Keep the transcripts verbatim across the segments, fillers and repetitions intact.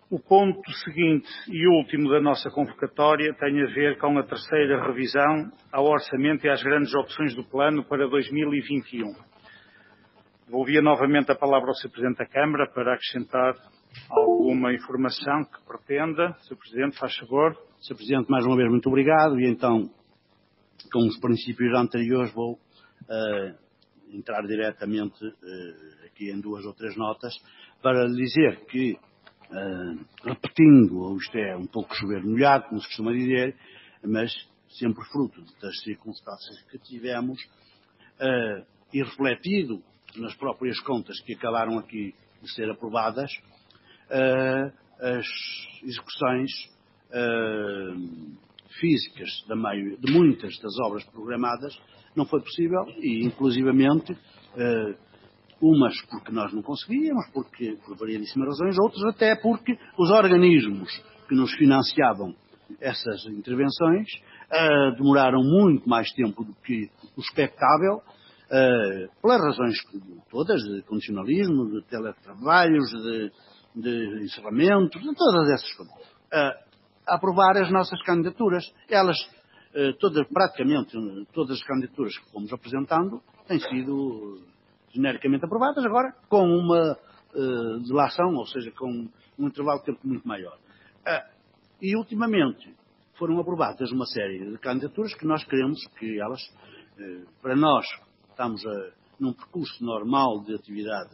O ponto seguinte e último da nossa convocatória tem a ver com a terceira revisão ao orçamento e às grandes opções do plano para dois mil e vinte e um. Devolvia novamente a palavra ao senhor Presidente da Câmara para acrescentar alguma informação que pretenda. senhor Presidente, faz favor. senhor Presidente, mais uma vez muito obrigado e então, com os princípios anteriores, vou uh, entrar diretamente uh, aqui em duas ou três notas para lhe dizer que Uh, repetindo, isto é um pouco chover molhado, como se costuma dizer, mas sempre fruto das circunstâncias que tivemos uh, e refletido nas próprias contas que acabaram aqui de ser aprovadas, uh, as execuções uh, físicas da meio, de muitas das obras programadas não foi possível e, inclusivamente, uh, umas porque nós não conseguíamos, porque, por variedíssimas razões, outras até porque os organismos que nos financiavam essas intervenções uh, demoraram muito mais tempo do que o expectável, uh, pelas razões todas, de condicionalismo, de teletrabalhos, de, de encerramentos, de todas essas coisas, uh, a aprovar as nossas candidaturas. Elas, uh, todas, praticamente todas as candidaturas que fomos apresentando, têm sido genericamente aprovadas, agora com uma uh, delação, ou seja, com um intervalo de tempo muito maior. Uh, e, ultimamente, foram aprovadas uma série de candidaturas que nós queremos que elas, uh, para nós, estamos uh, num percurso normal de atividade,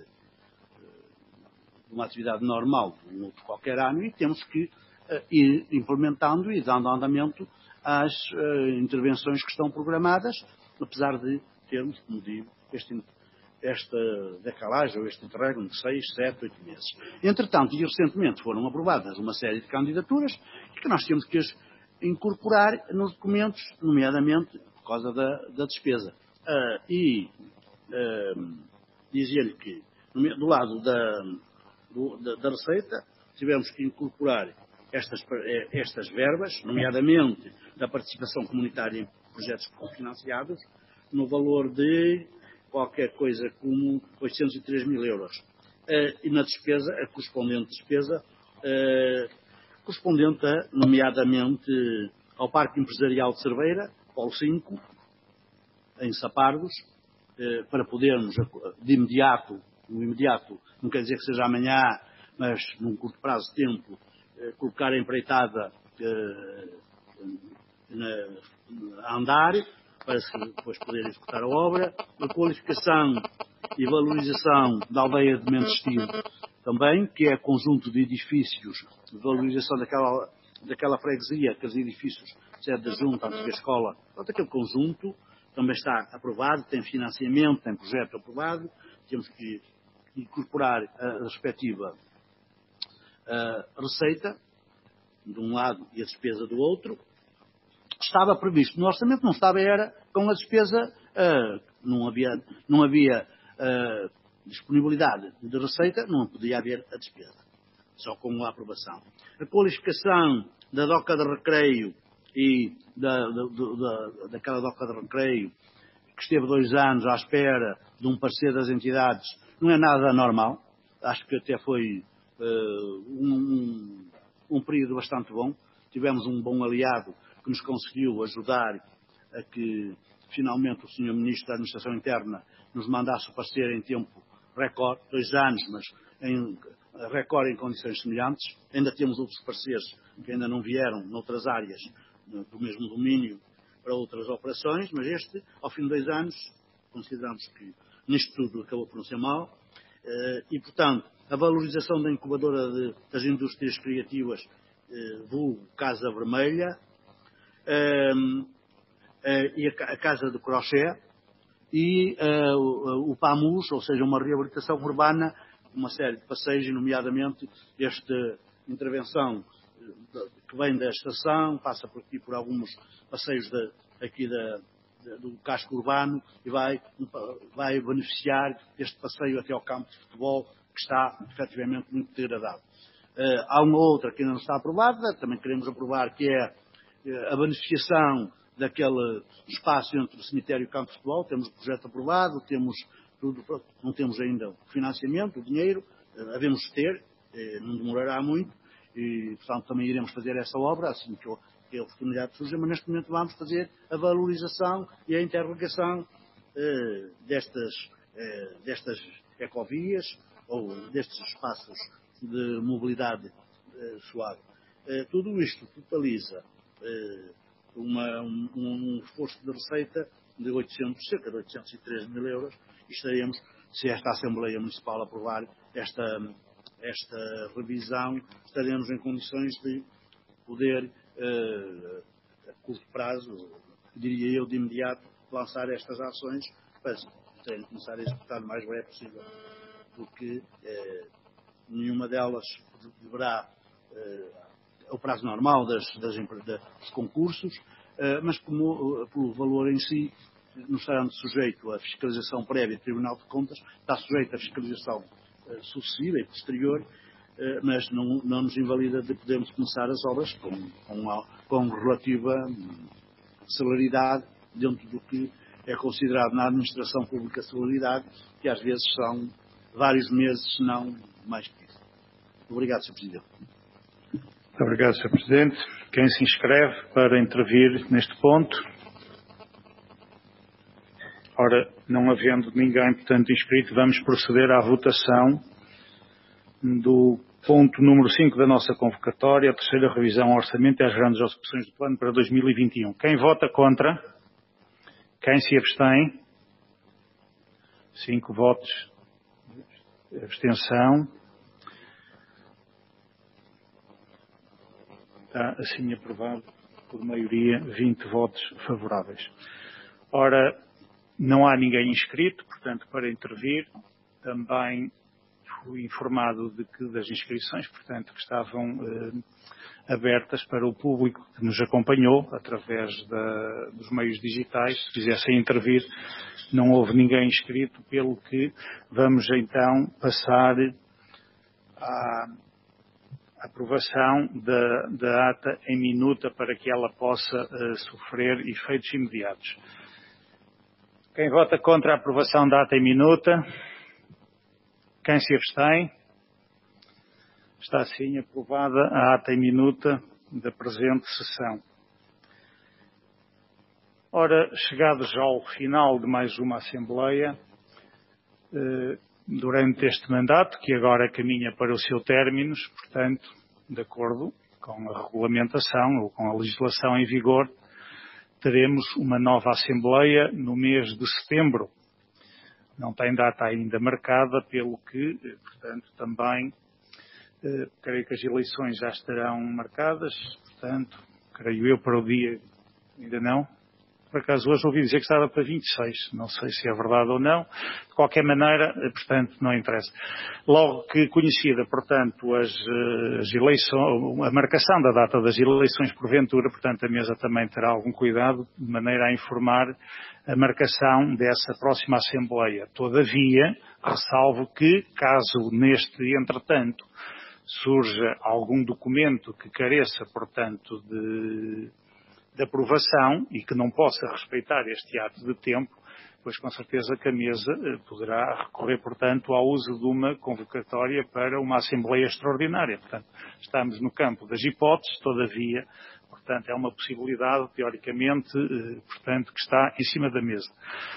uh, uma atividade normal de um outro qualquer ano, e temos que uh, ir implementando e dando andamento às uh, intervenções que estão programadas, apesar de termos, como digo, este esta decalagem, ou este interregno de seis, sete, oito meses. Entretanto, e recentemente foram aprovadas uma série de candidaturas que nós temos que as incorporar nos documentos, nomeadamente por causa da, da despesa. Uh, e uh, dizia-lhe que, do lado da, do, da, da Receita, tivemos que incorporar estas, estas verbas, nomeadamente da participação comunitária em projetos cofinanciados, no valor de qualquer coisa como oitocentos e três mil euros. Uh, e na despesa, a correspondente despesa, uh, correspondente a, nomeadamente ao Parque Empresarial de Cerveira, Polo cinco, em Sapardos, uh, para podermos, de imediato, no imediato, não quer dizer que seja amanhã, mas num curto prazo de tempo, uh, colocar a empreitada uh, na, a andar, para se depois poder executar a obra, a qualificação e valorização da aldeia de Mentestilo também, que é conjunto de edifícios, de valorização daquela, daquela freguesia, aqueles edifícios, sede da Junta, antiga escola, todo aquele conjunto também está aprovado, tem financiamento, tem projeto aprovado, temos que incorporar a respectiva a receita, de um lado, e a despesa do outro. Estava previsto no orçamento, não estava, era com a despesa, uh, não havia, não havia uh, disponibilidade de receita, não podia haver a despesa, só com a aprovação. A qualificação da doca de recreio e da, da, da, daquela doca de recreio, que esteve dois anos à espera de um parecer das entidades, não é nada normal, acho que até foi uh, um, um, um período bastante bom, tivemos um bom aliado que nos conseguiu ajudar a que, finalmente, o senhor Ministro da Administração Interna nos mandasse o parecer em tempo recorde, dois anos, mas em recorde em condições semelhantes. Ainda temos outros pareceres que ainda não vieram noutras áreas do mesmo domínio para outras operações, mas este, ao fim de dois anos, consideramos que nisto tudo acabou por não ser mal. E, portanto, a valorização da incubadora de, das indústrias criativas, vulgo Casa Vermelha, Uh, uh, e a, a Casa de Crochê e uh, o, o PAMUS, ou seja, uma reabilitação urbana, uma série de passeios, nomeadamente esta intervenção que vem da estação, passa por aqui por alguns passeios de, aqui da, de, do casco urbano e vai, vai beneficiar este passeio até ao campo de futebol, que está efetivamente muito degradado. Uh, há uma outra que ainda não está aprovada, também queremos aprovar, que é a beneficiação daquele espaço entre o cemitério e o campo de futebol. Temos o projeto aprovado, temos tudo, não temos ainda o financiamento, o dinheiro, havemos de ter, não demorará muito, e, portanto, também iremos fazer essa obra, assim que, eu, que a oportunidade surja, mas neste momento vamos fazer a valorização e a interrogação eh, destas, eh, destas ecovias ou destes espaços de mobilidade eh, suave. Eh, tudo isto totaliza eh, uma, um, um esforço de receita de oitocentos, cerca de oitocentos e treze mil euros, e estaremos, se esta Assembleia Municipal aprovar esta, esta revisão, estaremos em condições de poder, eh, a curto prazo, diria eu de imediato, lançar estas ações para serem começar a executar o mais breve possível, porque eh, nenhuma delas deverá, eh, o prazo normal das, das, dos concursos, eh, mas como, uh, pelo valor em si, não estará sujeito à fiscalização prévia do Tribunal de Contas, está sujeito à fiscalização uh, sucessiva e posterior, uh, mas não, não nos invalida de podermos começar as obras com, com, com relativa um, celeridade, dentro do que é considerado na administração pública celeridade, que às vezes são vários meses, se não mais que isso. Obrigado, senhor Presidente. Muito obrigado, senhor Presidente. Quem se inscreve para intervir neste ponto? Ora, não havendo ninguém, portanto, inscrito, vamos proceder à votação do ponto número cinco da nossa convocatória, a terceira revisão ao orçamento e às grandes execuções do plano para dois mil e vinte e um. Quem vota contra? Quem se abstém? Cinco votos. Abstenção. Está assim aprovado por maioria, vinte votos favoráveis. Ora, não há ninguém inscrito, portanto, para intervir. Também fui informado de que das inscrições, portanto, que estavam eh, abertas para o público que nos acompanhou através da, dos meios digitais. Se quisessem intervir, não houve ninguém inscrito, pelo que vamos então passar à aprovação da, da ata em minuta para que ela possa uh, sofrer efeitos imediatos. Quem vota contra a aprovação da ata em minuta? Quem se abstém? Está assim aprovada a ata em minuta da presente sessão. Ora, chegados ao final de mais uma Assembleia, uh, durante este mandato, que agora caminha para o seu término, portanto, de acordo com a regulamentação ou com a legislação em vigor, teremos uma nova Assembleia no mês de setembro. Não tem data ainda marcada, pelo que, portanto, também, eh, creio que as eleições já estarão marcadas, portanto, creio eu para o dia, ainda não. Por acaso hoje ouvi dizer que estava para vinte e seis, não sei se é verdade ou não. De qualquer maneira, portanto, não interessa. Logo que conhecida, portanto, as, as eleições, a marcação da data das eleições porventura, portanto, a mesa também terá algum cuidado de maneira a informar a marcação dessa próxima Assembleia. Todavia, ressalvo que, caso neste entretanto surja algum documento que careça, portanto, de de aprovação e que não possa respeitar este ato de tempo, pois com certeza que a mesa poderá recorrer, portanto, ao uso de uma convocatória para uma Assembleia Extraordinária. Portanto, estamos no campo das hipóteses, todavia, portanto, é uma possibilidade, teoricamente, portanto, que está em cima da mesa.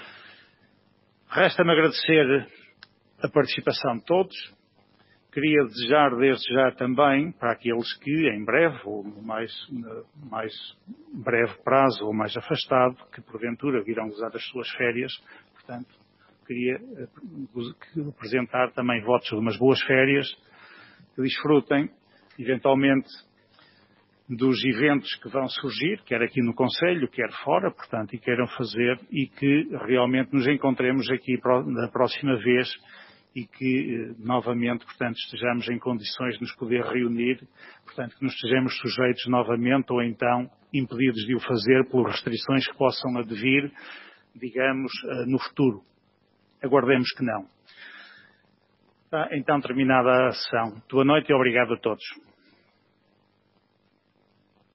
Resta-me agradecer a participação de todos. Queria desejar desde já também para aqueles que em breve, ou no mais, mais breve prazo, ou mais afastado, que porventura virão usar as suas férias, portanto, queria apresentar também votos de umas boas férias, que desfrutem, eventualmente, dos eventos que vão surgir, quer aqui no Conselho, quer fora, portanto, e queiram fazer, e que realmente nos encontremos aqui na próxima vez, e que, novamente, portanto, estejamos em condições de nos poder reunir, portanto, que nos estejamos sujeitos novamente ou então impedidos de o fazer por restrições que possam advir, digamos, no futuro. Aguardemos que não. Está, então, terminada a sessão. Boa noite e obrigado a todos.